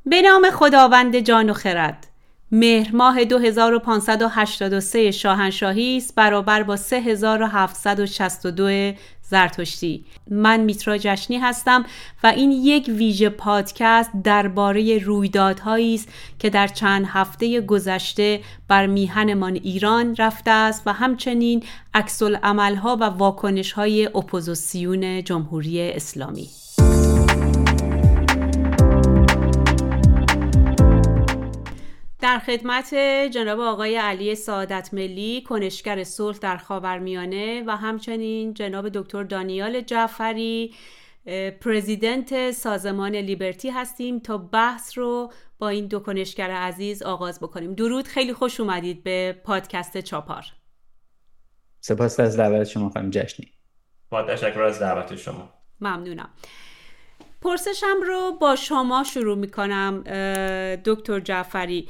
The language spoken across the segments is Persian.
به نام خداوند جان و خرد. مهر ماه 2583 شاهنشاهی است برابر با 3762 زرتشتی. من میترا جشنی هستم و این یک ویژه پادکست درباره رویدادهایی است که در چند هفته گذشته بر میهنمان ایران رفته است و همچنین عکس‌العمل‌ها و واکنش‌های اپوزیسیون جمهوری اسلامی. در خدمت جناب آقای علی سعادت ملی، کنشگر صلح در خاورمیانه، و همچنین جناب دکتر دانیال جعفری، پرزیدنت سازمان لیبرتی هستیم تا بحث رو با این دو کنشگر عزیز آغاز بکنیم. درود، خیلی خوش اومدید به پادکست چاپار. سپاس از دعوت شما خانم جشنی. با تشکر از دعوت شما. ممنونم. پرسشم رو با شما شروع میکنم دکتر جعفری.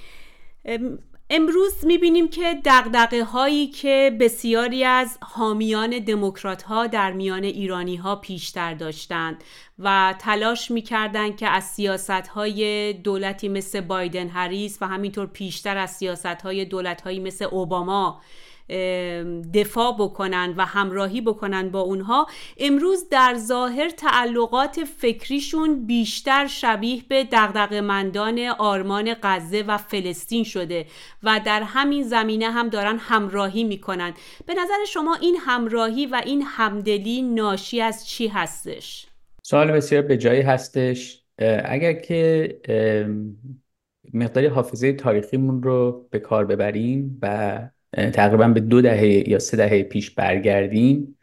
امروز میبینیم که دغدغه هایی که بسیاری از حامیان دموکرات ها در میان ایرانی ها پیشتر داشتند و تلاش میکردند که از سیاست های دولتی مثل بایدن هریس و همینطور پیشتر از سیاست های دولت هایی مثل اوباما دفاع بکنن و همراهی بکنن با اونها، امروز در ظاهر تعلقات فکریشون بیشتر شبیه به دغدغه‌مندان آرمان غزه و فلسطین شده و در همین زمینه هم دارن همراهی میکنن. به نظر شما این همراهی و این همدلی ناشی از چی هستش؟ سوال بسیار به جایی هستش. اگر که مقداری حافظه تاریخیمون رو به کار ببریم و تقریبا به 2 دهه یا 3 دهه پیش برگردیم،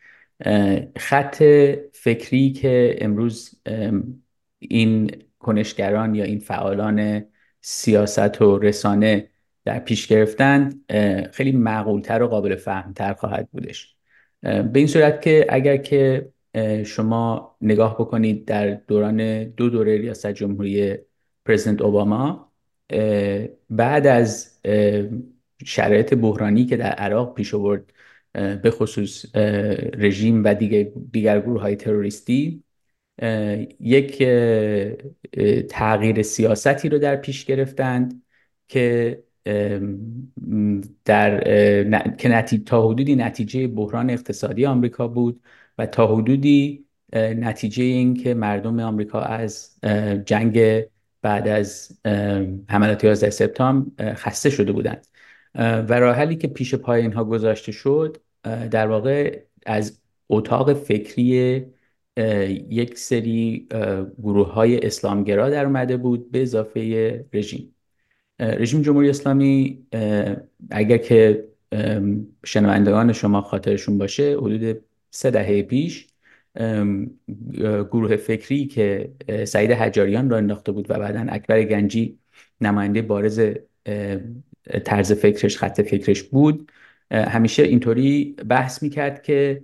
خط فکری که امروز این کنشگران یا این فعالان سیاست و رسانه در پیش گرفتند خیلی معقولتر و قابل فهمتر خواهد بودش. به این صورت که اگر که شما نگاه بکنید در دوران 2 دوره ریاست جمهوری پرزیدنت اوباما، بعد از شرایط بحرانی که در عراق پیش آورد، به خصوص رژیم و دیگر گروه های تروریستی، یک تغییر سیاستی رو در پیش گرفتند که تا حدودی نتیجه بحران اقتصادی آمریکا بود و تا حدودی نتیجه این که مردم آمریکا از جنگ بعد از حملات 11 سپتامبر خسته شده بودند و راه حلی که پیش پای اینها گذاشته شد در واقع از اتاق فکری یک سری گروه های اسلامگرا در اومده بود به اضافه رژیم جمهوری اسلامی. اگر که شنوندگان شما خاطرشون باشه، حدود 3 دهه پیش گروه فکری که سعید حجاریان را انداخته بود و بعداً اکبر گنجی نماینده بارز طرز فکرش، خط فکرش بود، همیشه اینطوری بحث میکرد که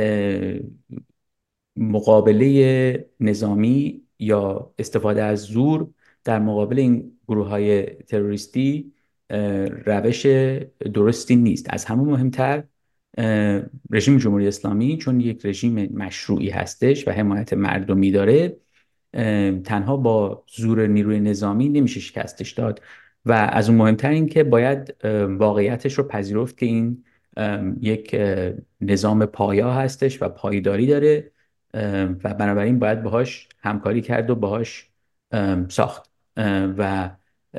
مقابله نظامی یا استفاده از زور در مقابل این گروه های تروریستی روش درستی نیست. از همه مهمتر رژیم جمهوری اسلامی چون یک رژیم مشروعی هستش و حمایت مردمی داره، تنها با زور نیروی نظامی نمیشه شکستش داد و از اون مهمتر این که باید واقعیتش رو پذیرفت که این یک نظام پایا هستش و پایداری داره و بنابراین باید باهاش همکاری کرد و باهاش ساخت و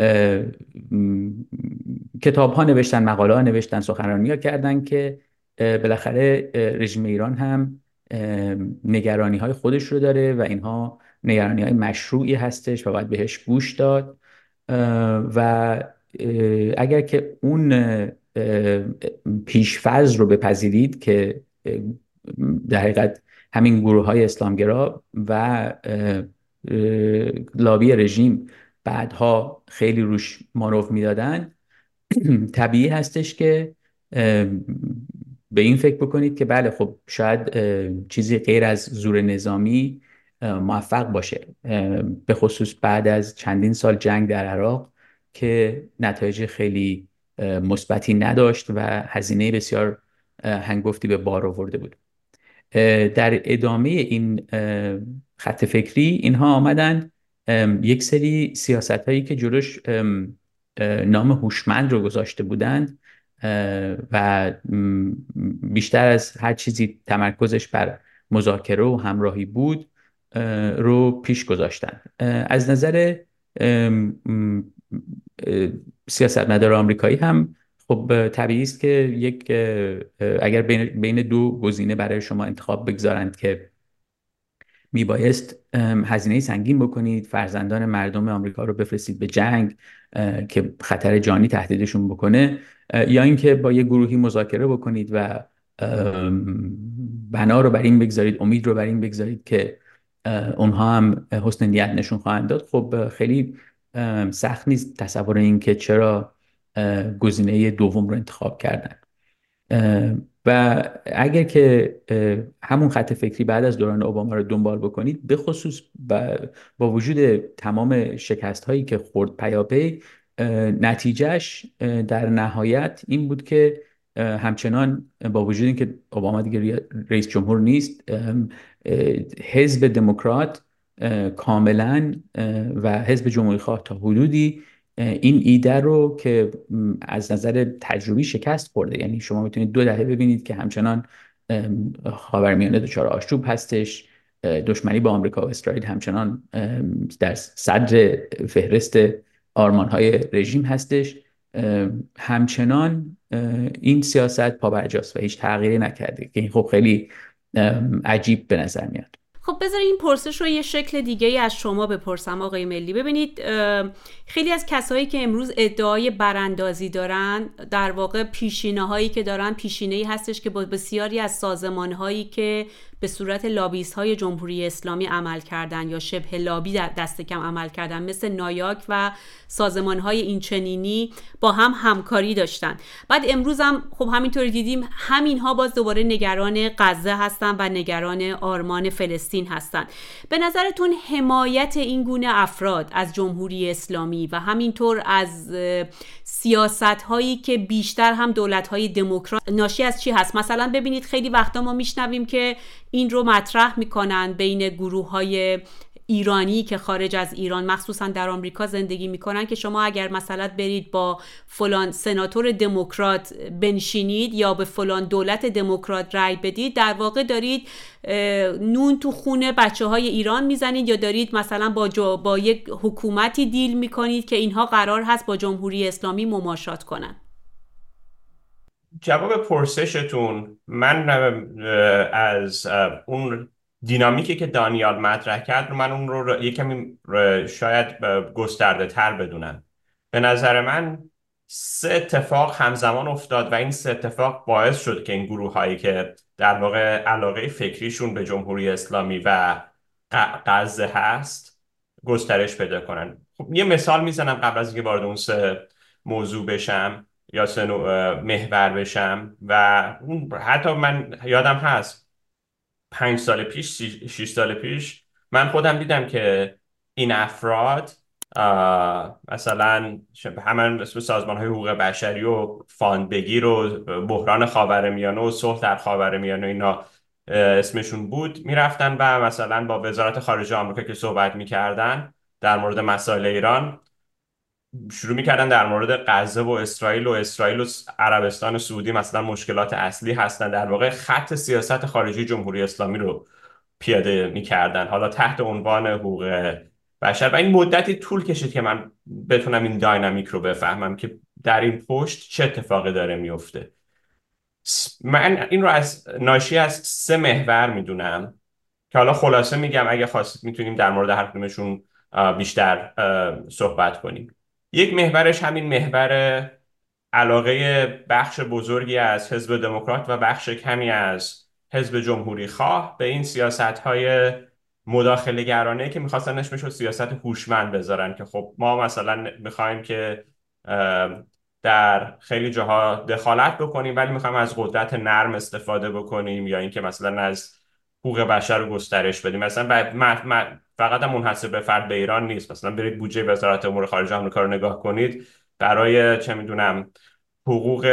کتاب ها نوشتن، مقاله ها نوشتن، سخنرانی ها کردن که بالاخره رژیم ایران هم نگرانی های خودش رو داره و اینها نگرانی های مشروعی هستش و باید بهش گوش داد و اگر که اون پیش‌فرض رو بپذیرید که در حقیقت همین گروه های اسلامگرا و لابی رژیم بعدها خیلی روش مانور میدادن، طبیعی هستش که به این فکر بکنید که بله، خب شاید چیزی غیر از زور نظامی موفق باشه، به خصوص بعد از چندین سال جنگ در عراق که نتایج خیلی مثبتی نداشت و هزینه بسیار هنگفتی به بار آورده بود. در ادامه این خط فکری اینها آمدن یک سری سیاست هایی که جلوش نام هوشمند رو گذاشته بودند و بیشتر از هر چیزی تمرکزش بر مذاکره و همراهی بود رو پیش گذاشتن. از نظر سیاستمدار آمریکایی هم خب طبیعی است که اگر بین دو گزینه برای شما انتخاب بگذارند که میبایست هزینه سنگین بکنید، فرزندان مردم آمریکا رو بفرستید به جنگ که خطر جانی تهدیدشون بکنه، یا اینکه با یه گروهی مذاکره بکنید و بنا رو بر این بگذارید، امید رو بر این بگذارید که اونها هم حسن نیت نشون خواهند داد، خب خیلی سخت نیست تصور این که چرا گزینه دوم رو انتخاب کردن. و اگر که همون خط فکری بعد از دوران اوباما رو دنبال بکنید، به خصوص با وجود تمام شکست هایی که خورد پیاپی، نتیجهش در نهایت این بود که همچنان با وجود اینکه اوباما دیگه رئیس جمهور نیست، حزب دموکرات کاملا و حزب جمهوری خواه تا حدودی این ایده رو که از نظر تجربی شکست خورده، یعنی شما میتونید 2 دهه ببینید که همچنان خاورمیانه دچار آشوب هستش، دشمنی با آمریکا و اسرائیل همچنان در صدر فهرست آرمان‌های رژیم هستش، همچنان این سیاست پابرجاست و هیچ تغییری نکرده که این خب خیلی عجیب به نظر میاد. خب بذارید این پرسش رو یه شکل دیگه ای از شما بپرسم آقای ملی. ببینید خیلی از کسایی که امروز ادعای براندازی دارن، در واقع پیشینه هایی که دارن پیشینه‌ای هستش که با بسیاری از سازمان هایی که به صورت لابیست های جمهوری اسلامی عمل کردن یا شبه لابی دست کم عمل کردن، مثل نایاک و سازمان های اینچنینی با هم همکاری داشتن. بعد امروز هم خب همینطوری دیدیم همین ها باز دوباره نگران غزه هستن و نگران آرمان فلسطین هستن. به نظرتون حمایت این گونه افراد از جمهوری اسلامی و همینطور از سیاست هایی که بیشتر هم دولت های دموکرات ناشی از چی هست؟ مثلا ببینید خیلی وقتا ما میشنویم که این رو مطرح میکنن بین گروه های ایرانی که خارج از ایران مخصوصا در آمریکا زندگی میکنن که شما اگر مثلا برید با فلان سناتور دموکرات بنشینید یا به فلان دولت دموکرات رای بدید، در واقع دارید نون تو خونه بچه های ایران میزنید یا دارید مثلا با یک حکومتی دیل میکنید که اینها قرار هست با جمهوری اسلامی مماشات کنن. جواب پرسشتون، من از اون دینامیکی که دانیال مطرح کرد من اون رو یک کمی شاید گسترده تر بدونم. به نظر من 3 اتفاق همزمان افتاد و این 3 اتفاق باعث شد که این گروه هایی که در واقع علاقه فکریشون به جمهوری اسلامی و غزه هست گسترش پیدا کنن. خب یه مثال میزنم قبل از اینکه وارد اون 3 موضوع بشم یا محور بشم. و اون حتی من یادم هست 5 سال پیش 6 سال پیش من خودم دیدم که این افراد مثلا همین سازمان های حقوق بشری و فاندبگیر و بحران خاورمیانه و صلح در خاورمیانه اینا اسمشون بود، میرفتن و مثلا با وزارت خارجه آمریکا که صحبت میکردن در مورد مسائل ایران شروع میکردن در مورد غزه و اسرائیل و عربستان سعودی مثلا مشکلات اصلی هستن، در واقع خط سیاست خارجی جمهوری اسلامی رو پیاده میکردن، حالا تحت عنوان حقوق بشر. و این مدتی طول کشید که من بتونم این داینامیک رو بفهمم که در این پشت چه اتفاقی داره میفته. من این رو از ناشی از 3 محور میدونم که حالا خلاصه میگم، اگه خواستید میتونیم در مورد هر کدومشون بیشتر صحبت کنیم. یک محورش همین محور علاقه بخش بزرگی از حزب دموکرات و بخش کمی از حزب جمهوری خواه به این سیاست‌های مداخله گرانه که می‌خواستن اسمش رو سیاست هوشمند بذارن، که خب ما مثلا می‌خوایم که در خیلی جاها دخالت بکنیم ولی می‌خوایم از قدرت نرم استفاده بکنیم، یا اینکه مثلا از حقوق بشر رو گسترش بدیم. مثلا فقط هم منحصر به فرد به ایران نیست، مثلا برید بودجه وزارت امور خارجه آمریکا رو نگاه کنید، برای چه میدونم حقوق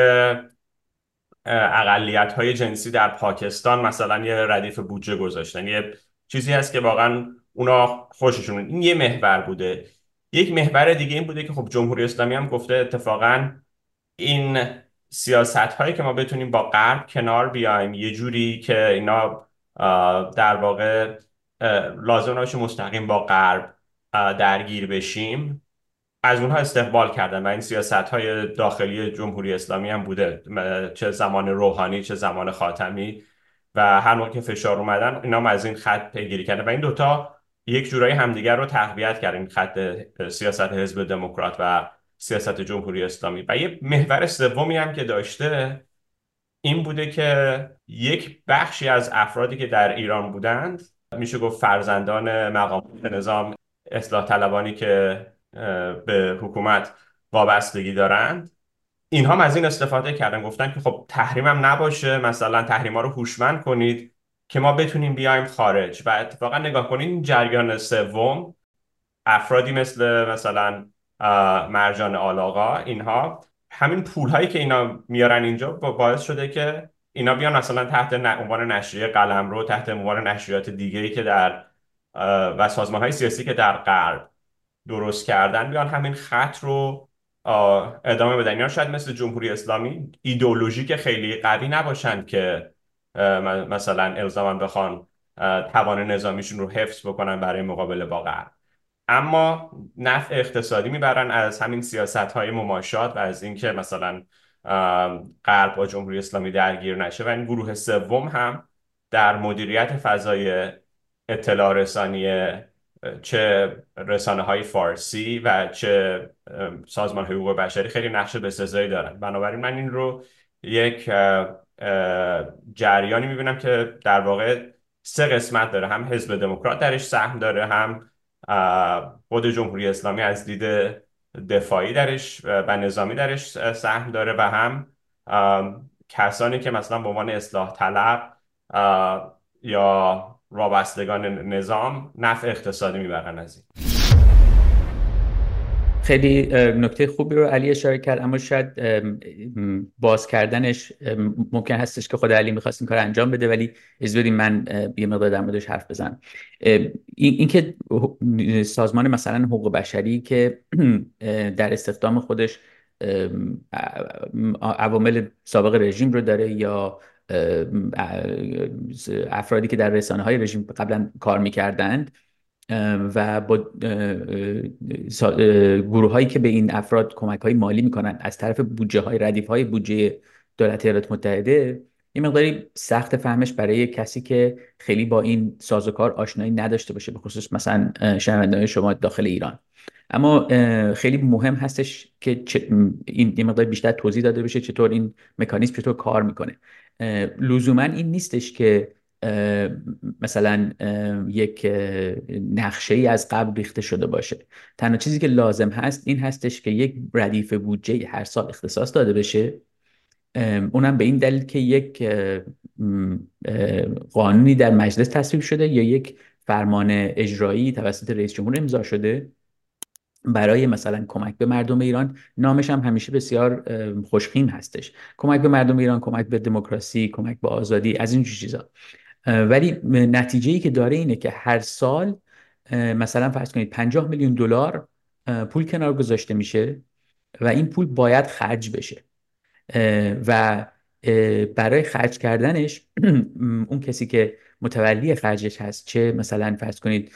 اقلیت‌های جنسی در پاکستان مثلا یه ردیف بودجه گذاشتن. یه چیزی هست که واقعا اونا خوششون. این یه محور بوده. یک محور دیگه این بوده که خب جمهوری اسلامی هم گفته اتفاقا این سیاست هایی که ما بتونیم با غرب کنار بیایم یه جوری که اینا در واقع لازم نباشه مستقیم با غرب درگیر بشیم، از اونها استقبال کردن. و این سیاست های داخلی جمهوری اسلامی هم بوده، چه زمان روحانی چه زمان خاتمی، و هر موقع که فشار اومدن اینا هم از این خط پیگیری کردن و این دوتا یک جورایی همدیگر رو تقویت کردن، این خط سیاست حزب دموکرات و سیاست جمهوری اسلامی. و یه محور سومی هم که داشته این بوده که یک بخشی از افرادی که در ایران بودند، میشه گفت فرزندان مقامات نظام، اصلاح طلبانی که به حکومت وابستگی دارند، اینها هم از این استفاده کردن، گفتن که خب تحریم هم نباشه، مثلا تحریم ها رو هوشمند کنید که ما بتونیم بیایم خارج. و اتفاقا نگاه کنید این جریان سوم، افرادی مثلا مرجان آلاقا، اینها همین پول هایی که اینا میارن اینجا باعث شده که اینا بیان مثلا تحت عنوان نشریه قلمرو، تحت عنوان نشریات دیگه‌ای که در و سازمان های سیاسی که در غرب درست کردن، بیان همین خط رو ادامه بدن. اینا شاید مثل جمهوری اسلامی ایدئولوژیک خیلی قوی نباشند که مثلا الزاما بخوان توان نظامیشون رو حفظ بکنن برای مقابله با غرب، اما نفع اقتصادی میبرن از همین سیاست‌های مماشات و از اینکه مثلا غرب با جمهوری اسلامی درگیر نشه. و این گروه سوم هم در مدیریت فضای اطلاع رسانی چه رسانه‌های فارسی و چه سازمان حقوق بشری خیلی نقش بسزایی دارن. بنابراین من این رو یک جریانی میبینم که در واقع سه قسمت داره، هم حزب دموکرات درش سهم داره، هم خود جمهوری اسلامی از دید دفاعی درش و نظامی درش سهم داره، و هم کسانی که مثلا به عنوان اصلاح طلب یا وابستگان نظام نفع اقتصادی میبرن از این. خیلی نکته خوبی رو علی اشاره کرد، اما شاید باز کردنش ممکن هستش که خود علی میخواست این کار انجام بده، ولی اجازه بدید من یه مقدار در موردش حرف بزنم. این که سازمان مثلا حقوق بشری که در استخدام خودش عوامل سابق رژیم رو داره یا افرادی که در رسانه‌های رژیم قبلا کار میکردند و با گروه هایی که به این افراد کمک های مالی میکنن از طرف بودجه های ردیف های بودجه دولت ایالات متحده، یه مقداری سخت فهمش برای کسی که خیلی با این سازوکار آشنایی نداشته باشه، به خصوص مثلا شنوندگان شما داخل ایران. اما خیلی مهم هستش که این یه مقدار بیشتر توضیح داده بشه چطور این مکانیزم چطور کار میکنه. لزوما این نیستش که مثلا یک نقشه ای از قبل ریخته شده باشه. تنها چیزی که لازم هست این هستش که یک ردیف بودجه هر سال اختصاص داده بشه، اونم به این دلیل که یک قانونی در مجلس تصویب شده یا یک فرمان اجرایی توسط رئیس جمهور امضا شده برای مثلا کمک به مردم ایران. نامش هم همیشه بسیار خوشخیم هستش: کمک به مردم ایران، کمک به دموکراسی، کمک به آزادی، از این چیزا. ولی نتیجه‌ای که داره اینه که هر سال مثلا فرض کنید 50 میلیون دلار پول کنار گذاشته میشه و این پول باید خرج بشه و برای خرج کردنش اون کسی که متولی خرجش هست، چه مثلا فرض کنید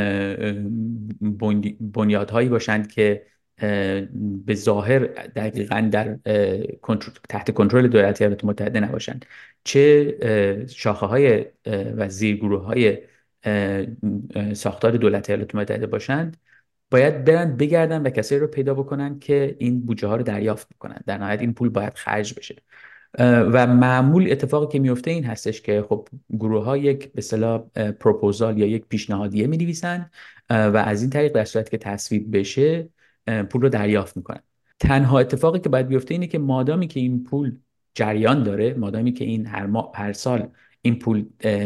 بنیادهایی باشند که به ظاهر دقیقاً در تحت کنترل دولت ایالات متحده نباشند، چه شاخه های و زیرگروه های ساختار دولت ایالات متحده باشند، باید برن بگردن و کسایی رو پیدا بکنن که این بودجه ها رو دریافت بکنن. در نهایت این پول باید خرج بشه و معمول اتفاقی که میفته این هستش که خب گروه ها یک به اصطلاح پروپوزال یا یک پیشنهادیه می نویسن و از این طریق در صورتی که تصویب بشه پول رو دریافت میکنن. تنها اتفاقی که باید بیفته اینه که مادامی که این پول جریان داره، مادامی که این هر سال این پول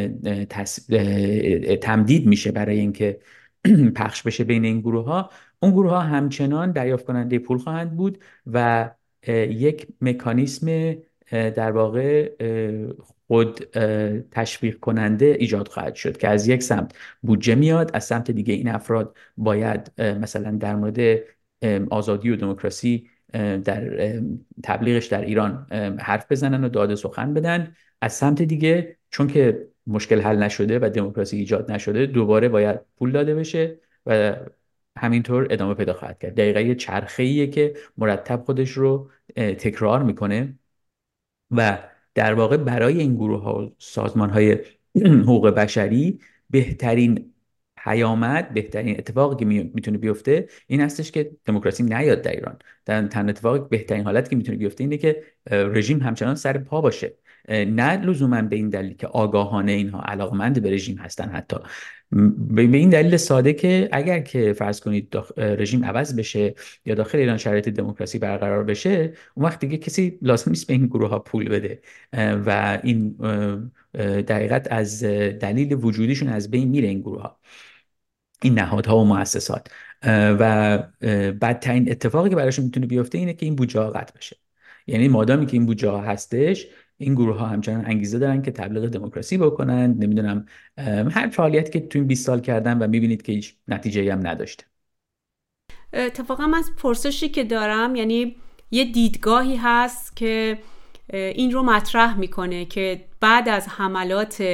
تمدید میشه برای اینکه پخش بشه بین این گروه ها، اون گروه ها همچنان دریافت کننده پول خواهند بود و یک مکانیسم در واقع خود تشویق کننده ایجاد خواهد شد که از یک سمت بودجه میاد، از سمت دیگه این افراد باید مثلا در مورد آزادی و دموکراسی در تبلیغش در ایران حرف بزنن و داد سخن بدن. از سمت دیگه چون که مشکل حل نشده و دموکراسی ایجاد نشده، دوباره باید پول داده بشه و همینطور ادامه پیدا خواهد کرد. دقیقا یه چرخه‌ایه که مرتب خودش رو تکرار میکنه و در واقع برای این گروه ها و سازمان های حقوق بشری بهترین پیامد، بهترین اتفاقی که میتونه بیفته این هستش که دموکراسی نیاد در ایران. تنها اتفاقی بهترین حالت که میتونه بیفته اینه که رژیم همچنان سر پا باشه، نه لزوما به این دلیل که آگاهانه اینها علاقمند به رژیم هستن، حتی به این دلیل ساده که اگر که فرض کنید رژیم عوض بشه یا داخل ایران شرایط دموکراسی برقرار بشه، اون وقت دیگه کسی لازم نیست به این گروه ها پول بده و این در حقیقت از دلیل وجودیشون از بین میره این گروه ها، این نهادها و مؤسسات. و بدترین اتفاقی که براشون میتونه بیفته اینه که این بودجه ها قطع بشه. یعنی مادامی که این بودجه ها هستش، این گروه ها همچنان انگیزه دارن که تبلیغ دموکراسی بکنن، نمیدونم هر فعالیتی که تو این 20 سال کردن و میبینید که هیچ نتیجه‌ای هم نداشته. اتفاقا من پرسشی که دارم، یعنی یه دیدگاهی هست که این رو مطرح میکنه که بعد از حملات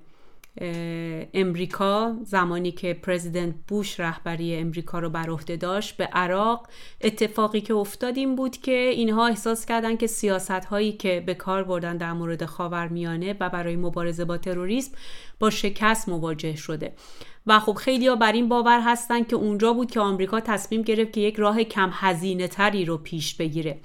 امریکا، زمانی که پرزیدنت بوش رهبری امریکا رو بر عهده داشت به عراق، اتفاقی که افتاد این بود که اینها احساس کردن که سیاست‌هایی که به کار بردن در مورد خاورمیانه و برای مبارزه با تروریسم با شکست مواجه شده و خب خیلی‌ها بر این باور هستن که اونجا بود که آمریکا تصمیم گرفت که یک راه کم هزینه تری رو پیش بگیره.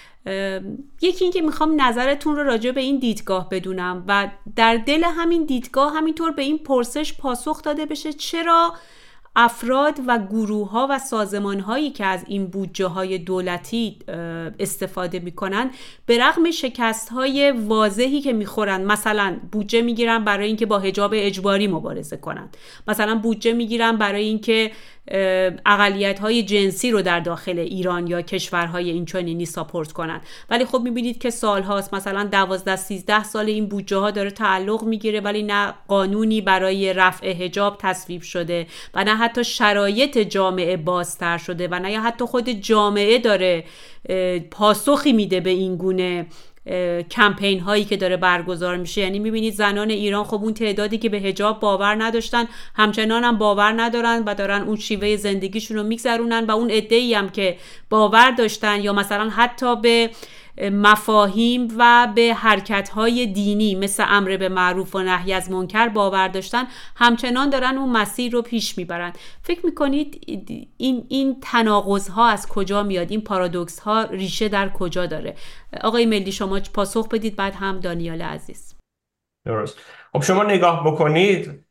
یکی این که میخوام نظرتون رو راجع به این دیدگاه بدونم و در دل همین دیدگاه همینطور به این پرسش پاسخ داده بشه چرا افراد و گروه‌ها و سازمان‌هایی که از این بودجه‌های دولتی استفاده می‌کنن به رغم شکست‌های واضحی که می‌خورن، مثلا بودجه می‌گیرن برای اینکه با حجاب اجباری مبارزه کنن، مثلا بودجه می‌گیرن برای اینکه اقلیت‌های جنسی رو در داخل ایران یا کشورهای اینچنینی ساپورت کنن، ولی خب می‌بینید که سال‌هاست، مثلا 12-13 سال این بودجه‌ها داره تعلق می‌گیره ولی نه قانونی برای رفع حجاب تصویب شده و نه حتی شرایط جامعه بازتر شده و نه یا حتی خود جامعه داره پاسخی میده به این گونه کمپین هایی که داره برگزار میشه. یعنی میبینید زنان ایران خب اون تعدادی که به حجاب باور نداشتن همچنان هم باور ندارن و دارن اون شیوه زندگیشون رو میگذرونن و اون عده‌ای هم که باور داشتن یا مثلا حتی به مفاهیم و به حرکت‌های دینی مثل امر به معروف و نهی از منکر باور داشتن همچنان دارن اون مسیر رو پیش میبرن. فکر میکنید این تناقض‌ها از کجا میاد؟ این پارادوکس‌ها ریشه در کجا داره؟ آقای ملی شما پاسخ بدید، بعد هم دانیال عزیز. درست. خب شما نگاه بکنید،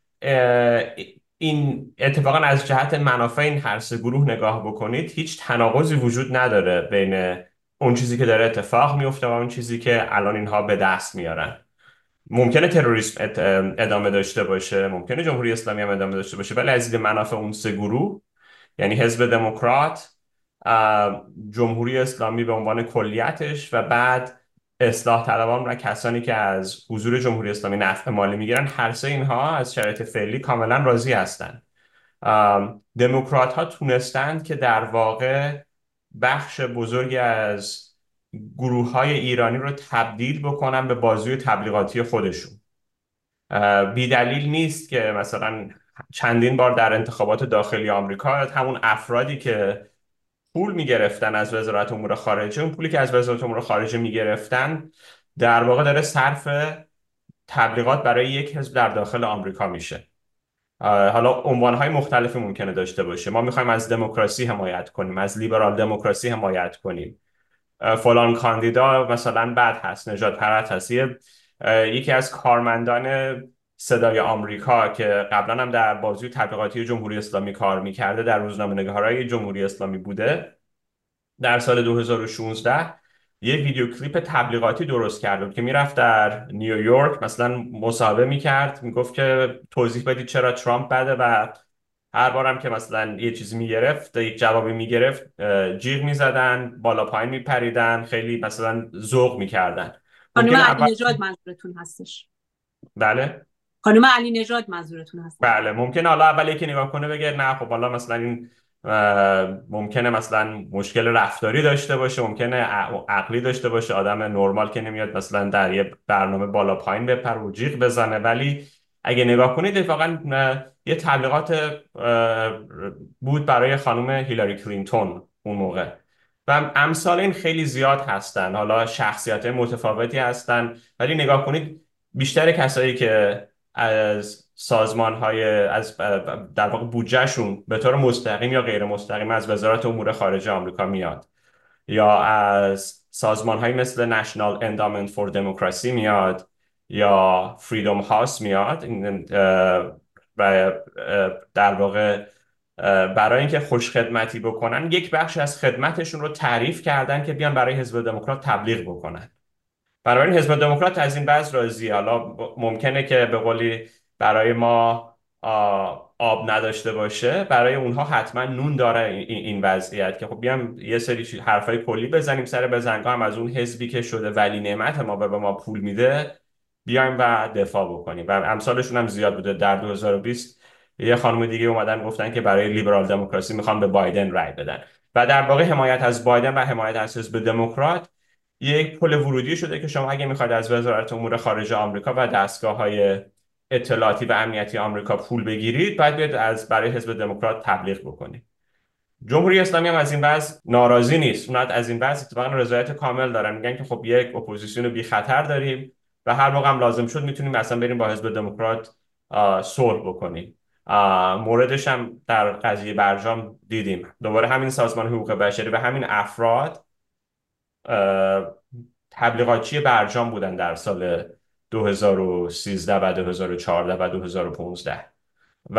این اتفاقا از جهت منافع این هر سه گروه نگاه بکنید، هیچ تناقضی وجود نداره بین اون چیزی که داره اتفاق میفته و اون چیزی که الان اینها به دست میارن. ممکنه تروریسم ادامه داشته باشه، ممکنه جمهوری اسلامی هم ادامه داشته باشه، ولی از دید منافع اون سه گروه، یعنی حزب دموکرات، جمهوری اسلامی به عنوان کلیتش و بعد اصلاح طلبان و کسانی که از حضور جمهوری اسلامی نفع مالی میگیرن، هر سه اینها از شرایط فعلی کاملا راضی هستن. دموکرات ها تونستند که در واقع بخش بزرگی از گروه های ایرانی رو تبدیل بکنن به بازوی تبلیغاتی خودشون. بی دلیل نیست که مثلا چندین بار در انتخابات داخلی آمریکا همون افرادی که پول میگرفتن از وزارت امور خارجه، اون پولی که از وزارت امور خارجه میگرفتن در واقع داره صرف تبلیغات برای یک حزب در داخل آمریکا میشه. حالا عنوانهای مختلفی ممکنه داشته باشه. ما میخوایم از دموکراسی حمایت کنیم، از لیبرال دموکراسی حمایت کنیم، فلان کاندیدا مثلا بد هست، نجات پرست هست. یکی از کارمندان صدای آمریکا که قبلا هم در بازوی تبلیغاتی جمهوری اسلامی کار میکرده، در روزنامه‌نگارای جمهوری اسلامی بوده، در سال 2016 یک ویدیو کلیپ تبلیغاتی درست کرده که میرفت در نیویورک مثلا مصاحبه میکرد، میگفت که توضیح بدید چرا ترامپ بده و هر بارم که مثلا یه چیزی میگرفت، یک جوابی میگرفت، جیغ میزدن، بالا پایین میپریدن، خیلی مثلا ذوق میکردن. خانم علی نژاد منظورتون هستش؟ بله. خانم علی نژاد منظورتون هست؟ بله ممکنه حالا اول یکی نگاه کنه بگه نه خب حالا مثلا این ممکنه مثلا مشکل رفتاری داشته باشه، ممکنه عقلی داشته باشه، آدم نرمال که نمیاد مثلا در یه برنامه بالا پایین بپر و جیغ بزنه. ولی اگه نگاه کنید اتفاقا یه تبلیغات بود برای خانم هیلاری کلینتون اون موقع و امثال این خیلی زیاد هستن. حالا شخصیت متفاوتی هستن ولی نگاه کنید بیشتر کسایی که از سازمان های از در واقع بودجهشون به طور مستقیم یا غیر مستقیم از وزارت امور خارجه آمریکا میاد یا از سازمان های مثل National Endowment for Democracy میاد یا Freedom House میاد و در واقع برای اینکه خوش خدمتی بکنن یک بخش از خدمتشون رو تعریف کردن که بیان برای حزب دموکرات تبلیغ بکنن. بنابراین حزب دموکرات از این بحث راضیه. حالا ممکنه که به قولی برای ما آب نداشته باشه، برای اونها حتما نون داره این وضعیت که خب بیام یه سری حرفای کلی بزنیم سر بزنگاه هم از اون حزبی که شده ولی نعمت ما به ما پول میده بیایم و دفاع بکنیم. و امثالشون هم زیاد بوده. در 2020 یه خانم دیگه اومدن گفتن که برای لیبرال دموکراسی میخوان به بایدن رای بدن و در واقع حمایت از بایدن و حمایت از حزب دموکرات یک پل ورودی شده که شما اگه میخواید از وزارت امور خارجه آمریکا و دستگاه‌های اطلاعاتی و امنیتی آمریکا پول بگیرید باید بیاید برای حزب دموکرات تبلیغ بکنید. جمهوری اسلامی هم از این وضع ناراضی نیست. اونها از این وضع اتفاقا رضایت کامل دارن. میگن که خب یک اپوزیسیون بی خطر داریم و هر موقع هم لازم شد میتونیم مثلا بریم با حزب دموکرات صلح بکنیم. موردش هم در قضیه برجام دیدیم. دوباره همین سازمان حقوق بشری و همین افراد تبلیغاتچی برجام بودن در سال 2013 و 2014 و 2015 و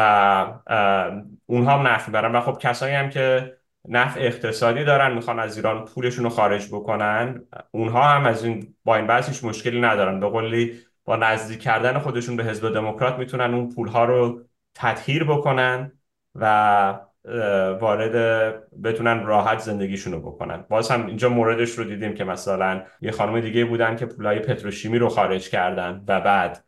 اونها هم نفع میبرن و خب کسایی هم که نفع اقتصادی دارن میخوان از ایران پولشون رو خارج بکنن اونها هم از این با این بحث هیچ مشکلی ندارن. به قولی با نزدیک کردن خودشون به حزب دموکرات میتونن اون پولها رو تطهیر بکنن و وارد بتونن راحت زندگیشون رو بکنن. باز هم اینجا موردش رو دیدیم که مثلا یه خانم دیگه بودن که پولای پتروشیمی رو خارج کردن و بعد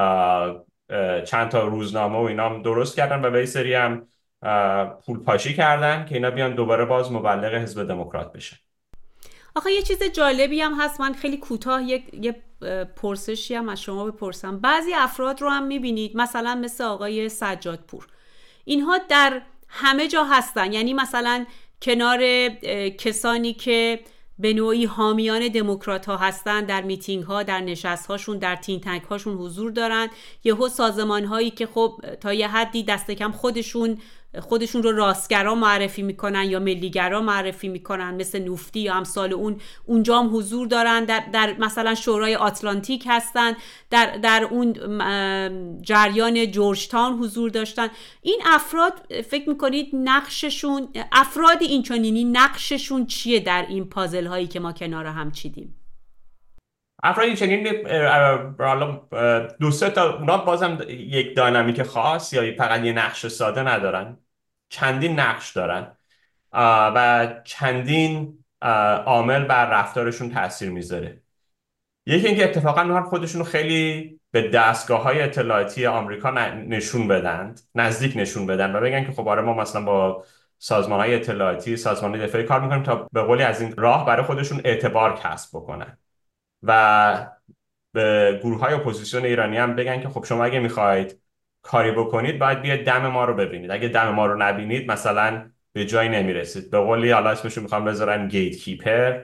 چند تا روزنامه و اینا هم درست کردن و به این سری هم پول پاشی کردن که اینا بیان دوباره باز مبلغ حزب دموکرات بشن. آخه یه چیز جالبی هم هست، من خیلی کوتاه یه پرسشی هم از شما بپرسم. بعضی افراد رو هم میبینید مثلا مثل آقای سجادپور، اینها در همه جا هستن، یعنی مثلا کنار کسانی که به نوعی حامیان دموکرات ها هستن در میتینگ ها، در نشست هاشون، در تینک تانک هاشون حضور دارن. یهو سازمان هایی که خب تا یه حدی دست کم خودشون رو راستگرا معرفی میکنن یا ملیگرا معرفی میکنن مثل نوفتی یا امثال اونجا هم حضور دارن. در مثلا شورای آتلانتیک هستن، در اون جریان جورج تاون حضور داشتن. این افراد فکر میکنید نقششون، افراد اینچنینی نقششون چیه در این پازل هایی که ما کنار هم چیدیم؟ افرادی چنین حالا دو سه تا اونا بازم یک دینامیک خاص یا فقط یه نقش ساده ندارن، چندین نقش دارن و چندین عامل بر رفتارشون تاثیر میذاره. یکی اینکه اتفاقا اونها خودشون خیلی به دستگاه‌های اطلاعاتی آمریکا نزدیک نشون بدن و بگن که خب آره ما مثلا با سازمان‌های اطلاعاتی، سازمان‌های دفاعی کار میکنیم تا به قولی از این راه برای خودشون اعتبار کسب بکنن و به گروه‌های اپوزیسیون ایرانی هم بگن که خب شما اگه میخواید کاری بکنید باید بیاید دم ما رو ببینید. اگه دم ما رو نبینید مثلا به جایی نمیرسید. به قولی حالا اسمشو میخوام بذارن گیت کیپر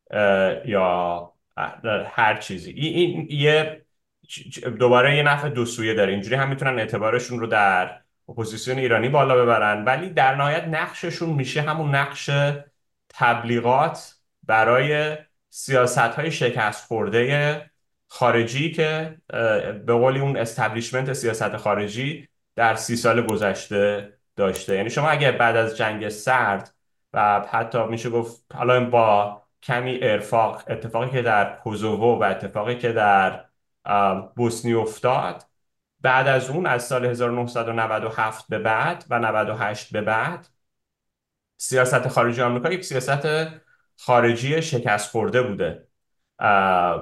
یا هر چیزی. این یه دوباره یه نفع دو سویه داره. اینجوری هم میتونن اعتبارشون رو در اپوزیسیون ایرانی بالا ببرن ولی در نهایت نقششون میشه همون نقش تبلیغات برای سیاست‌های شکست خورده خارجی که به قولی اون استبلیشمنت سیاست خارجی در 30 سال گذشته داشته. یعنی شما اگه بعد از جنگ سرد و حتی میشه گفت حالا با کمی ارفاق اتفاقی که در کوزوو و اتفاقی که در بوسنی افتاد، بعد از اون از سال 1997 به بعد و 98 به بعد سیاست خارجی آمریکا یک سیاست خارجی شکست خورده بوده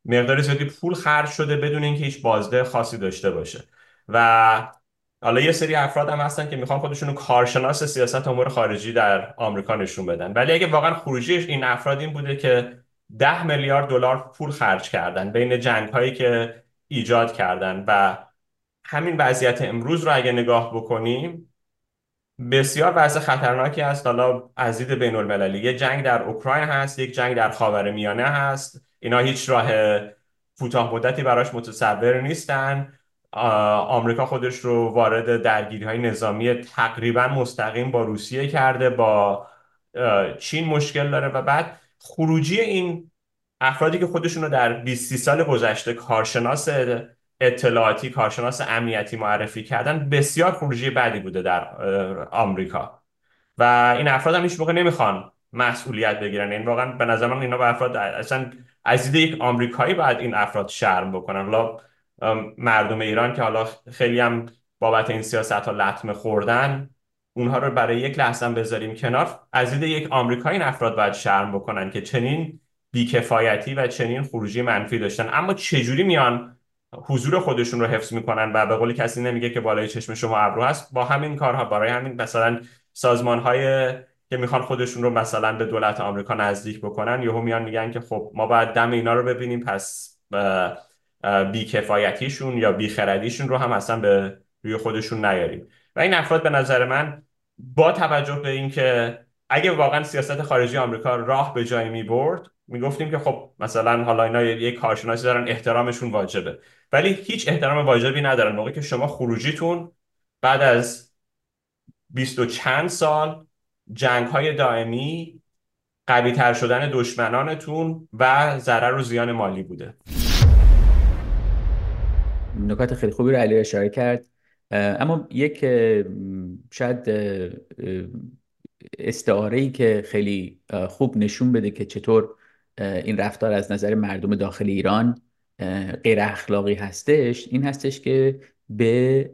مقدار زیادی پول خرج شده بدون اینکه هیچ بازده خاصی داشته باشه. و حالا یه سری افراد هم هستن که میخوان خودشونو کارشناس سیاست امور خارجی در آمریکا نشون بدن، ولی اگه واقعا خروجی این افراد این بوده که 10 میلیارد دلار پول خرج کردن بین جنگ هایی که ایجاد کردن و همین وضعیت امروز رو اگه نگاه بکنیم، بسیار وضع خطرناکی است. حالا از دید بین المللی یه جنگ در اوکراین هست، یک جنگ در خاورمیانه هست، اینا هیچ راه کوتاه مدتی براش متصور نیستن. آمریکا خودش رو وارد درگیری های نظامی تقریبا مستقیم با روسیه کرده، با چین مشکل داره، و بعد خروجی این افرادی که خودشون رو در 20 سال گذشته کارشناس اطلاعاتی، کارشناس امنیتی معرفی کردن، بسیار خروجی بدی بوده در آمریکا. و این افراد هم هیچ موقع نمیخوان مسئولیت بگیرن. این واقعا به نظر من اینا با افراد اصلا از دید یک آمریکایی باید این افراد شرم بکنن. حالا مردم ایران که حالا خیلی هم بابت این سیاست ها لطمه خوردن، اونها رو برای یک لحظه هم بذاریم کنار، از دید یک آمریکایی این افراد باید شرم بکنن که چنین بیکفایتی و چنین خروجی منفی داشتن. اما چجوری میان حضور خودشون رو حفظ میکنن و به قولی کسی نمیگه که بالای چشم شما ابرو هست، با همین کارها، برای همین مثلا سازمان‌های که میخوان خودشون رو مثلا به دولت آمریکا نزدیک بکنن، یهو میان میگن که خب ما باید دم اینا رو ببینیم، پس بیکفایتیشون یا بیخردیشون رو هم اصلا به روی خودشون نیاریم. و این افراد به نظر من با توجه به اینکه اگه واقعا سیاست خارجی آمریکا راه به جایی میبرد، میگفتیم که خب مثلا حالا اینا یک کارشناسی دارن، احترامشون واجبه، ولی هیچ احترام واجبی ندارن موقعی که شما خروجیتون بعد از 20 و چند سال جنگ های دائمی، قوی تر شدن دشمنانتون و ضرر و زیان مالی بوده. نکات خیلی خوبی رو علی اشاره کرد. اما یک شاید استعاره‌ای که خیلی خوب نشون بده که چطور این رفتار از نظر مردم داخل ایران غیر اخلاقی هستش، این هستش که به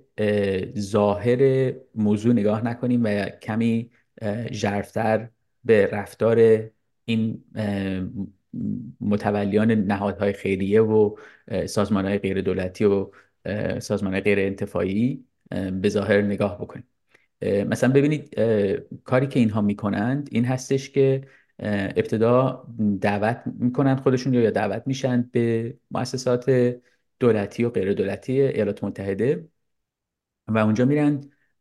ظاهر موضوع نگاه نکنیم و کمی ژرف‌تر به رفتار این متولیان نهادهای خیریه و سازمانهای غیر دولتی و سازمانهای غیر انتفاعی به ظاهر نگاه بکنیم. مثلا ببینید کاری که اینها میکنند این هستش که ابتدا دعوت میکنند خودشون یا دعوت میشن به مؤسسات دولتی و غیر دولتی ایالات متحده و اونجا میرن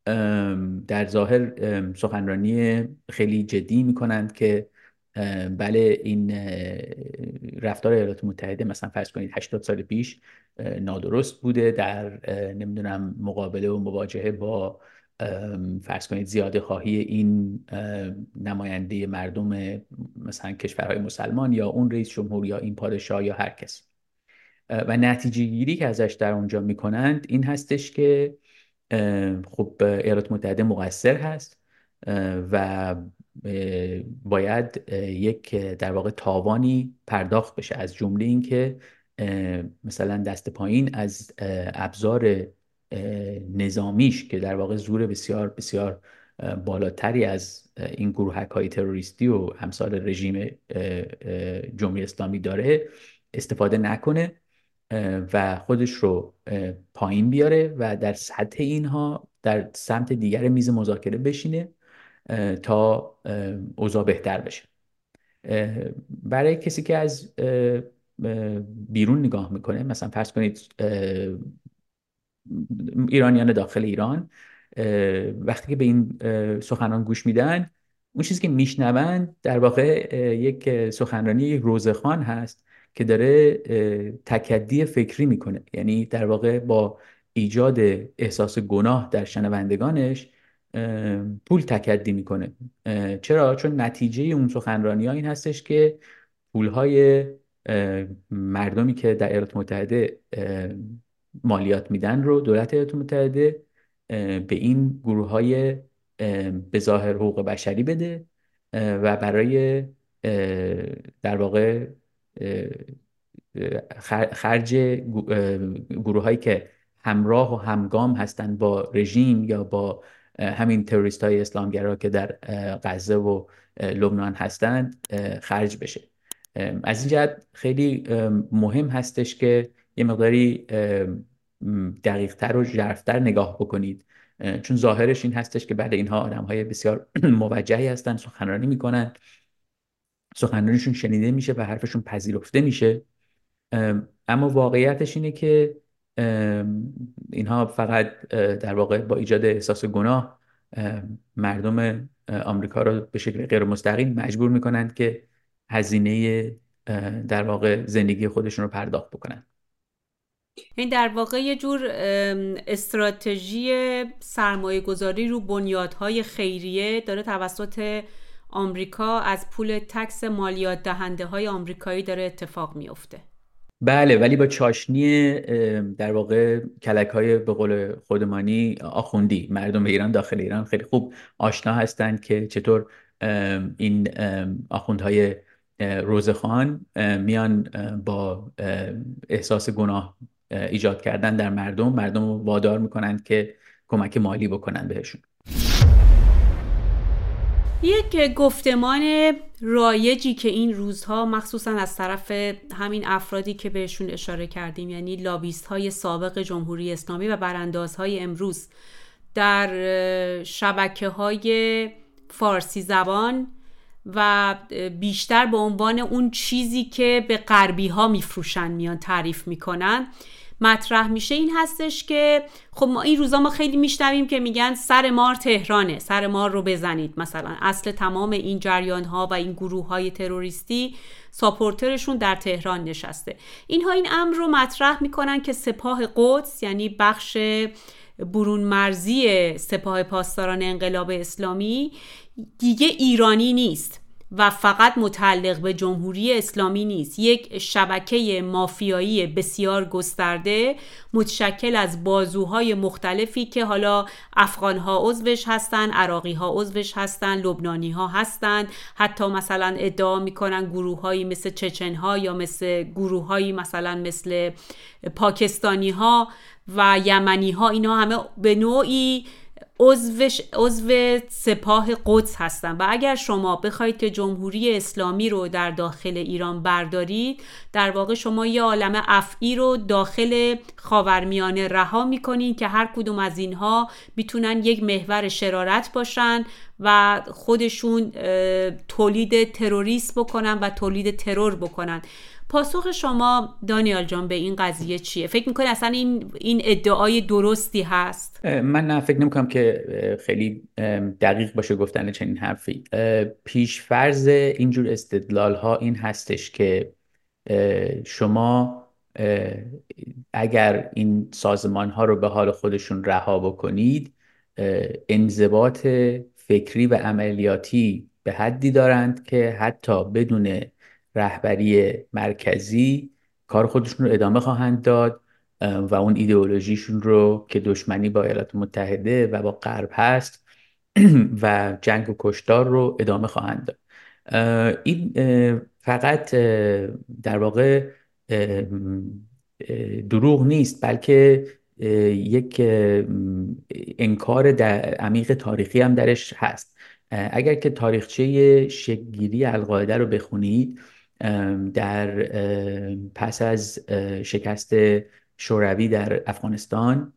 در ظاهر سخنرانی خیلی جدی میکنند که بله این رفتار ایالات متحده مثلا فرض کنید 80 سال پیش نادرست بوده در نمیدونم مقابله و مواجهه با فرض کنید زیاده خواهی این نماینده مردم مثلا کشورهای مسلمان یا اون رئیس جمهور یا این پادشاه یا هر کسی. و نتیجه گیری که ازش در اونجا میکنند این هستش که خب ایالات متحده مقصر هست و باید یک در واقع تاوانی پرداخت بشه، از جمله این که مثلا دست پایین از ابزار نظامیش که در واقع زور بسیار بسیار بالاتری از این گروهک‌های تروریستی و امثال رژیم جمهوری اسلامی داره استفاده نکنه و خودش رو پایین بیاره و در سطح اینها در سمت دیگر میز مذاکره بشینه تا اوضاع بهتر بشه. برای کسی که از بیرون نگاه میکنه، مثلا فرض کنید ایرانیان داخل ایران وقتی که به این سخنران گوش میدن، اون چیزی که میشنوند در واقع یک سخنرانی یک روزخوان هست که داره تکدی فکری میکنه، یعنی در واقع با ایجاد احساس گناه در شنوندگانش پول تکدی میکنه. چرا؟ چون نتیجه اون سخنرانی ها این هستش که پولهای مردمی که در ایالات متحده مالیات میدن رو دولت ایالات متحده به این گروه های به ظاهر حقوق بشری بده و برای در واقع خرج گروه هایی که همراه و همگام هستند با رژیم یا با همین تروریست های اسلامگرا که در غزه و لبنان هستند خرج بشه. از این جهت خیلی مهم هستش که یه مقداری دقیق‌تر و ژرف‌تر نگاه بکنید، چون ظاهرش این هستش که بله اینها آدم‌های بسیار موجهی هستن، سخنرانی میکنن، سخنرانیشون شنیده میشه و حرفشون پذیرفته میشه، اما واقعیتش اینه که اینها فقط در واقع با ایجاد احساس گناه مردم آمریکا رو به شکل غیر مستقیم مجبور میکنند که هزینه در واقع زندگی خودشون رو پرداخت بکنن. این در واقع یه جور استراتژی سرمایه گذاری رو بنیادهای خیریه داره توسط آمریکا از پول تکس مالیات دهنده های آمریکایی داره اتفاق میفته. بله، ولی با چاشنی در واقع کلک‌های به قول خودمانی آخوندی. مردم ایران داخل ایران خیلی خوب آشنا هستند که چطور این آخوندهای روزخوان میان با احساس گناه ایجاد کردن در مردم رو وادار میکنند که کمک مالی بکنن بهشون. یک گفتمان رایجی که این روزها مخصوصا از طرف همین افرادی که بهشون اشاره کردیم، یعنی لابیست های سابق جمهوری اسلامی و براندازهای امروز در شبکه های فارسی زبان و بیشتر به عنوان اون چیزی که به غربی ها میفروشن میان تعریف میکنن مطرح میشه، این هستش که خب ما این روزا خیلی میشنویم که میگن سر مار تهرانه، سر مار رو بزنید. مثلا اصل تمام این جریان ها و این گروه های تروریستی ساپورترشون در تهران نشسته. اینها این امر رو مطرح میکنن که سپاه قدس، یعنی بخش برون مرزی سپاه پاسداران انقلاب اسلامی، دیگه ایرانی نیست و فقط متعلق به جمهوری اسلامی نیست. یک شبکه مافیایی بسیار گسترده متشکل از بازوهای مختلفی که حالا افغانها عضوش هستن، عراقیها عضوش هستن، لبنانیها هستن، حتی مثلا ادعا میکنن گروههایی مثل چچنها یا مثل گروههایی مثلا مثل پاکستانیها و یمنیها، اینا همه به نوعی عضو سپاه قدس هستن. و اگر شما بخواید که جمهوری اسلامی رو در داخل ایران بردارید، در واقع شما یه عالمه افعی رو داخل خاورمیانه رها میکنین که هر کدوم از اینها میتونن یک محور شرارت باشن و خودشون تولید تروریست بکنن و تولید ترور بکنن. پاسخ شما دانیال جان به این قضیه چیه؟ فکر میکنی اصلا این ادعای درستی هست؟ من نه، فکر نمیکنم که خیلی دقیق باشه گفتن چنین حرفی. پیشفرض اینجور استدلال ها این هستش که شما اگر این سازمان ها رو به حال خودشون رها بکنید، انضباط فکری و عملیاتی به حدی دارند که حتی بدون رهبری مرکزی کار خودشون رو ادامه خواهند داد و اون ایدئولوژیشون رو که دشمنی با ایالات متحده و با غرب هست و جنگ و کشتار رو ادامه خواهند داد. این فقط در واقع دروغ نیست، بلکه یک انکار عمیق تاریخی هم درش هست. اگر که تاریخچه شکل‌گیری القاعده رو بخونید، در پس از شکست شوروی در افغانستان،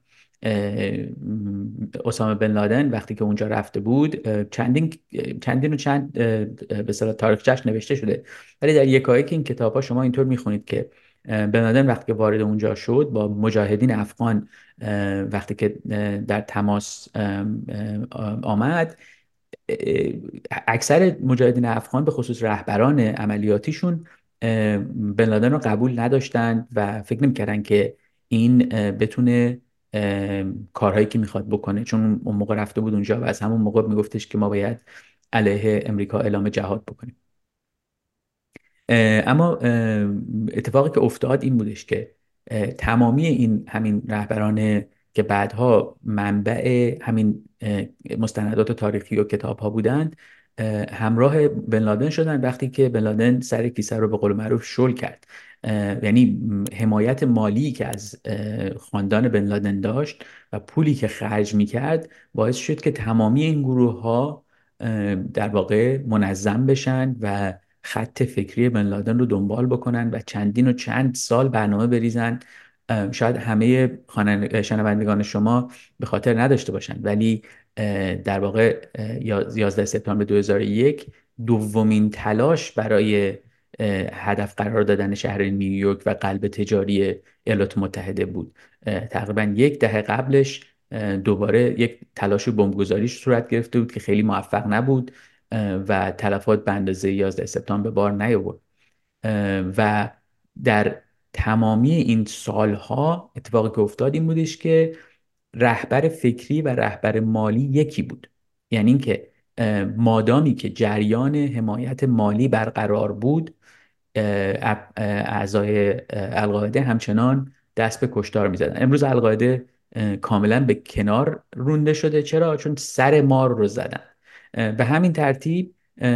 اسامه بن لادن وقتی که اونجا رفته بود چند به اصطلاح تاریخچه‌اش نوشته شده، ولی در یکایک این کتاب‌ها شما اینطور میخونید که بن لادن وقتی که وارد اونجا شد با مجاهدین افغان، وقتی که در تماس آمد، اکثر مجاهدین افغان به خصوص رهبران عملیاتیشون بن لادن رو قبول نداشتند و فکر نمی‌کردن که این بتونه کارهایی که میخواد بکنه، چون اون موقع رفته بود اونجا و از همون موقع میگفتش که ما باید علیه امریکا اعلام جهاد بکنیم. اما اتفاقی که افتاد این بودش که تمامی همین رهبران که بعدها منبع همین مستندات تاریخی و کتاب ها بودند، همراه بن لادن شدن وقتی که بن لادن سر کیسه رو به قول معروف شل کرد. یعنی حمایت مالی که از خاندان بن لادن داشت و پولی که خرج میکرد باعث شد که تمامی این گروه ها در واقع منظم بشن و خط فکری بن لادن رو دنبال بکنن و چندین و چند سال برنامه بریزن. شاید همه شنوندگان شما به خاطر نداشته باشند، ولی در واقع 11 سپتامبر 2001 دومین تلاش برای هدف قرار دادن شهر نیویورک و قلب تجاری ایالات متحده بود. تقریبا یک دهه قبلش دوباره یک تلاش بمبگذاری صورت گرفته بود که خیلی موفق نبود و تلفات به اندازه 11 سپتامبر به بار نیاورد. و در تمامی این سالها اتفاقی که افتاد این بودش که رهبر فکری و رهبر مالی یکی بود. یعنی اینکه مادامی که جریان حمایت مالی برقرار بود، اعضای القاعده همچنان دست به کشتار می‌زدن. امروز القاعده کاملا به کنار رونده شده. چرا؟ چون سر مار رو زدن. به همین ترتیب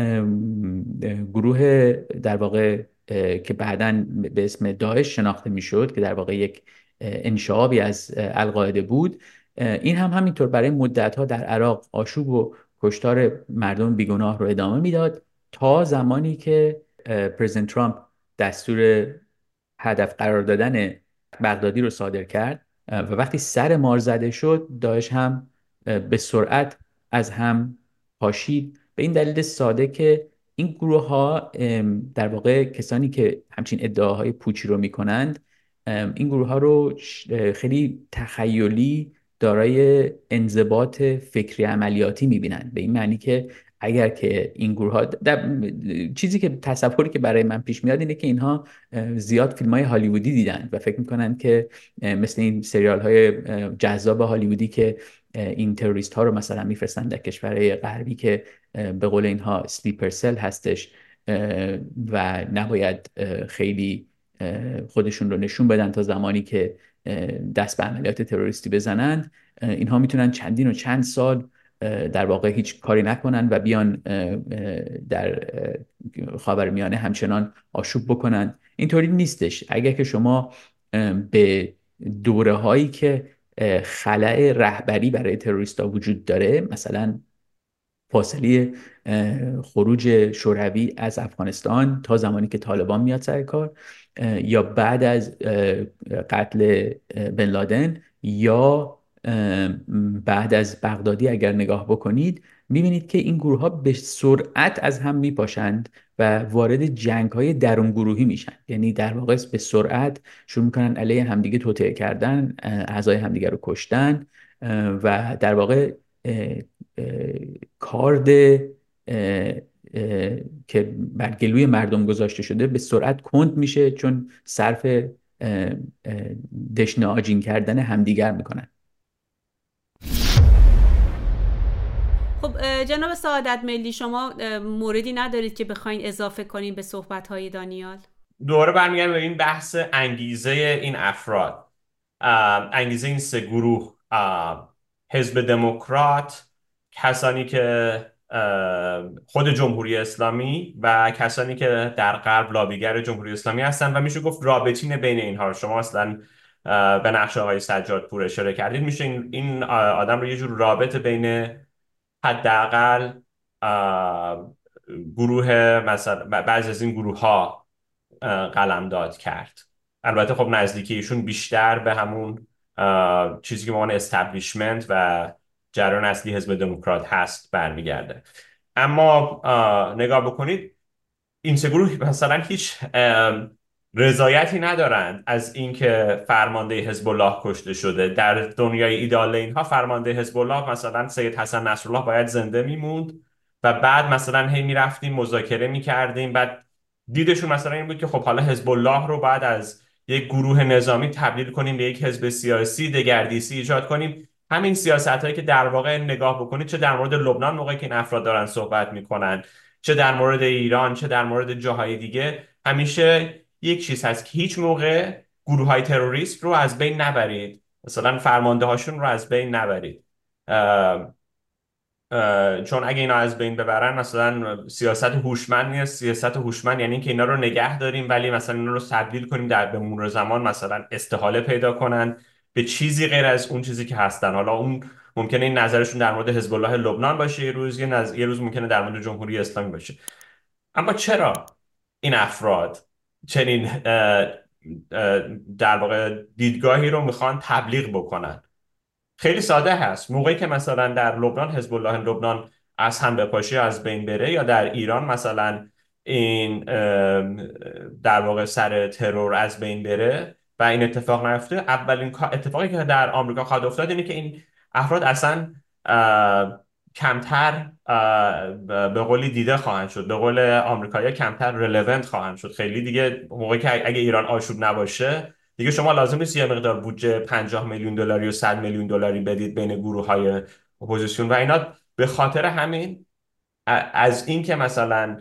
گروه در واقع که بعداً به اسم داعش شناخته میشد، که در واقع یک انشعابی از القاعده بود، این هم همینطور برای مدت‌ها در عراق آشوب و کشتار مردم بیگناه رو ادامه میداد تا زمانی که پرزیدنت ترامپ دستور هدف قرار دادن بغدادی رو صادر کرد و وقتی سر مار زده شد، داعش هم به سرعت از هم پاشید. به این دلیل ساده که این گروه ها در واقع کسانی که همچین ادعاهای پوچی رو میکنند، این گروه ها رو خیلی تخیلی دارای انضباط فکری عملیاتی میبینند. به این معنی که اگر که این گروه ها چیزی که تصوری که برای من پیش میاد اینه که اینها زیاد فیلم های هالیوودی دیدن و فکر میکنن که مثل این سریال های جذاب هالیوودی که این تروریست ها رو مثلا میفرستن در کشورهای غربی که به قول اینها سلیپر سل هستش و نباید خیلی خودشون رو نشون بدن تا زمانی که دست به عملیات تروریستی بزنند. اینها میتونن چندین و چند سال در واقع هیچ کاری نکنن و بیان در خاورمیانه همچنان آشوب بکنن. اینطوری نیستش. اگر که شما به دوره هایی که خلأ رهبری برای تروریستا وجود داره، مثلا فاصله خروج شوروی از افغانستان تا زمانی که طالبان میاد سر کار، یا بعد از قتل بن لادن، یا بعد از بغدادی اگر نگاه بکنید، میبینید که این گروه ها به سرعت از هم میپاشند و وارد جنگ های درون گروهی میشن. یعنی در واقع به سرعت شروع میکنن علیه همدیگه توطئه کردن، اعضای همدیگه رو کشتن و در واقع کارد که بر گلوی مردم گذاشته شده به سرعت کند میشه، چون صرف دشنه آجین کردن همدیگر میکنن. خب جناب سعادت ملی، شما موردی ندارید که بخواین اضافه کنین به صحبت‌های دانیال؟ دوباره برمیگردم به این بحث انگیزه این افراد، انگیزه این سه گروه، حزب دموکرات، کسانی که خود جمهوری اسلامی و کسانی که در غرب لابیگر جمهوری اسلامی هستن، و میشه گفت رابطین بین اینها رو شما اصلا به نقش آقای سجادپور اشاره کردید. میشه این آدم رو یه جور رابط بین حداقل گروه مثلا بعضی از این گروه ها قلمداد کرد. البته خب نزدیکی ایشون بیشتر به همون چیزی که ما استبلیشمنت و جریان اصلی حزب دموکرات هست برمیگرده. اما نگاه بکنید، این سه گروه مثلا هیچ رضایتی ندارند از اینکه فرمانده حزب الله کشته شده. در دنیای ایدئال اینها فرمانده حزب الله مثلا سید حسن نصرالله باید زنده میموند و بعد مثلا هی میرفتیم مذاکره میکردیم. بعد دیدشون مثلا این بود که خب حالا حزب الله رو بعد از یک گروه نظامی تبدیل کنیم به یک حزب سیاسی، دگردیسی ایجاد کنیم. همین سیاست هایی که در واقع نگاه بکنید، چه در مورد لبنان موقعی که این افراد دارن صحبت میکنن، چه در مورد ایران، چه در مورد جاهای دیگه، همیشه یک چیز هست که هیچ موقع گروه های تروریست رو از بین نبرید، مثلا فرمانده هاشون رو از بین نبرید، چون اگه اینا از بین ببرن مثلا سیاست هوشمند نیست. سیاست هوشمند یعنی که اینا رو نگه داریم ولی مثلا اینا رو تبدیل کنیم در به مرور زمان مثلا استحاله پیدا کنن به چیزی غیر از اون چیزی که هستن. حالا اون ممکنه این نظرشون در مورد حزب الله لبنان باشه، یه روز ممکنه در مورد جمهوری اسلامی باشه. اما چرا این افراد چنین در واقع دیدگاهی رو میخوان تبلیغ بکنن. خیلی ساده هست. موقعی که مثلا در لبنان حزب الله لبنان از هم بپاشه از بین بره، یا در ایران مثلا این در واقع سر ترور از بین بره و این اتفاق نیفته، اولین اتفاقی که در آمریکا خواهد افتاد اینه که این افراد اصلا کمتر به قولی دیده خواهند شد، به قول آمریکایی‌ها کمتر رلوونت خواهند شد. خیلی دیگه موقعی که اگه ایران آشوب نباشه، دیگه شما لازم نیست یه مقدار بودجه 50 میلیون دلاری و 100 میلیون دلاری بدید بین گروه‌های اپوزیسیون و اینا. به خاطر همین از این که مثلا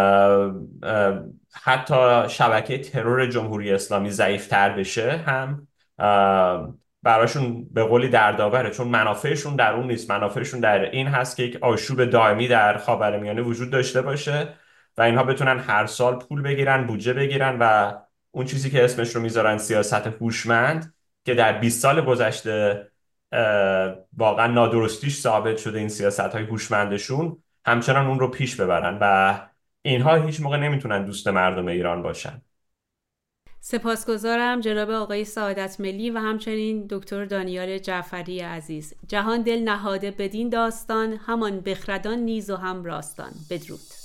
حتی شبکه ترور جمهوری اسلامی ضعیف‌تر بشه هم براشون به قولی دردآوره، چون منافعشون در اون نیست. منافعشون در این هست که یک آشوب دائمی در خاورمیانه وجود داشته باشه و اینها بتونن هر سال پول بگیرن، بودجه بگیرن و اون چیزی که اسمش رو میذارن سیاست هوشمند، که در 20 سال گذشته واقعا نادرستیش ثابت شده، این سیاست‌های هوشمندشون همچنان اون رو پیش ببرن و اینها هیچ موقع نمیتونن دوست مردم ایران باشن. سپاسگزارم جناب آقای سعادت ملی و همچنین دکتر دانیال جعفری عزیز. جهان دل نهاده بدین داستان، همان بخردان نیز و هم راستان. بدرود.